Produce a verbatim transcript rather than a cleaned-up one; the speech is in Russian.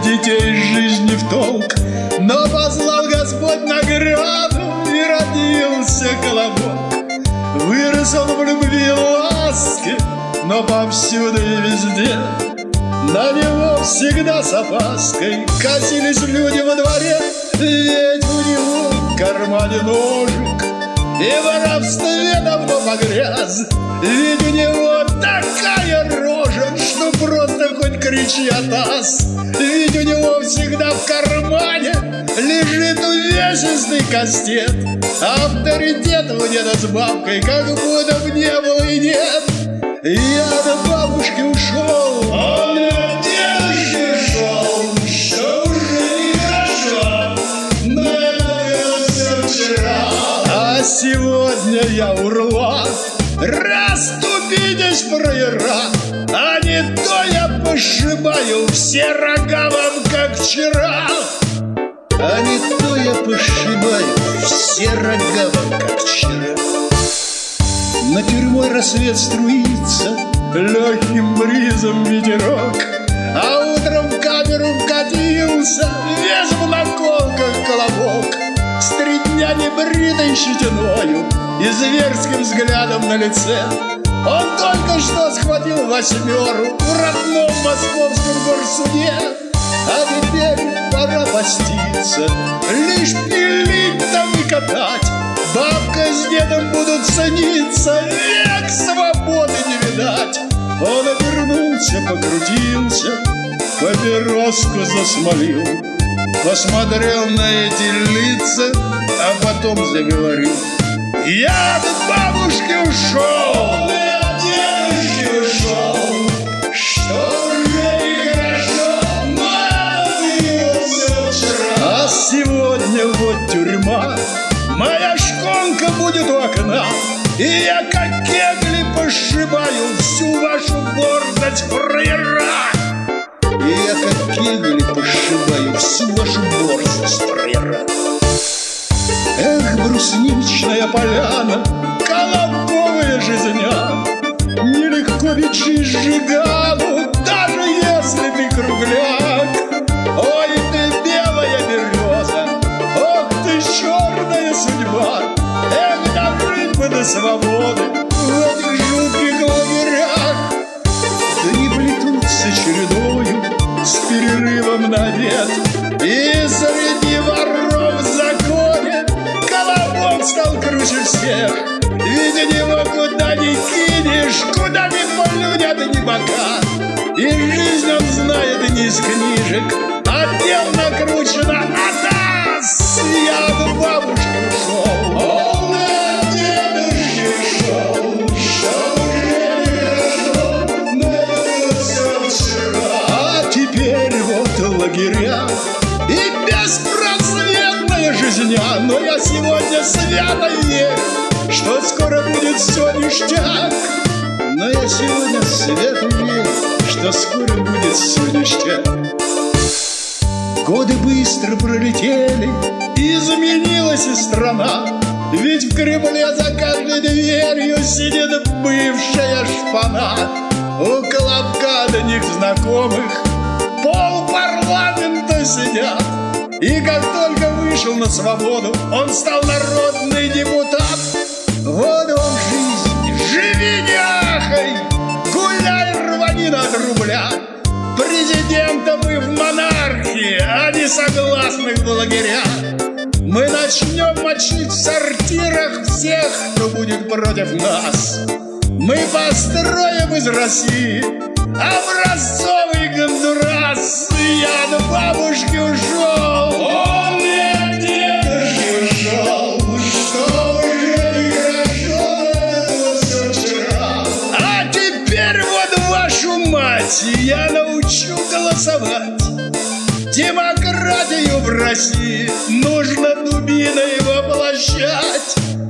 детей из жизни в толк. Но послал Господь награду, и родился Колобок. Вырос он в любви и ласке, но повсюду и везде на него всегда с опаской косились люди во дворе. Ведь у него в кармане ножик, и в воровстве давно погряз. Ведь у него такая рожа, что просто хоть кричи атас. Ведь у него всегда в кармане лежит увесистый кастет. Авторитет у деда с бабкой как будто бы не было и нет. Я до бабушки ушел, он от дедушки ушел, что уже нехорошо, но это все вчера. А сегодня я урла, расступитесь, фраера, а не то я пошибаю все рога вам, как вчера. А не то я пошибаю все рога вам, как вчера. На тюрьмой рассвет струится, легким бризом ветерок, а утром в камеру вкатился весь в наколках Колобок. С три дня небритой щетиною и зверским взглядом на лице он только что схватил восьмеру в родном московском горсуде. А теперь пора поститься, лишь пилить там и катать. Бабка с дедом будут цениться, век свободы не видать. Он обернулся, покрутился, папироску засмолил, посмотрел на эти лица, а потом заговорил. Я от бабушки ушел, я от дедушки ушел, что уже нехорошо, но это все вчера. А сегодня вот тюрьма, моя шконка будет у окна, и я как кегли пошибаю всю вашу гордость, фраера. И я как кегли пошибаю всю вашу гордость, фраера. Эх, брусничная поляна, колобковая жизня, нелегко ведь жизнь сжигану, даже если ты кругляк. Ой, ты белая береза, ох ты черная судьба. Эх, дожить бы до свободы в этих жутких лагерях. Да не плетутся чередою с перерывом на обед, и среди воров в законе Колобок стал круче всех. Ведь его куда ни кинешь, куда ни полюнят ни бока. И жизнь он знает не из книжек, а дел накручено от нас. Я от бабушки ушел, он от дедушки ушел, что уже нехорошо, но это все вчера. А теперь вот лагеря и беспросветная жизня. Но я сегодня свято верю, что скоро будет все ништяк. Но я сегодня свято верю, что скоро будет все ништяк. Годы быстро пролетели, изменилась и страна. Ведь в Кремле за каждой дверью сидит бывшая шпана. У Колобка до них знакомых пол парламента сидят. И как только вышел на свободу, он стал народный депутат. Вот вам жизнь, живи не ахай, гуляй, рвани от рубля. Президентом мы в монархии, а не согласных в лагеря. Мы начнем мочить в сортирах всех, кто будет против нас. Мы построим из России образцовый Гондурас. Я от бабушки ушел, он не от дедушки ушел, что уже нехорошо, это все вчера. А теперь вот вашу мать я научу голосовать. Демократию в России нужно дубиной воплощать.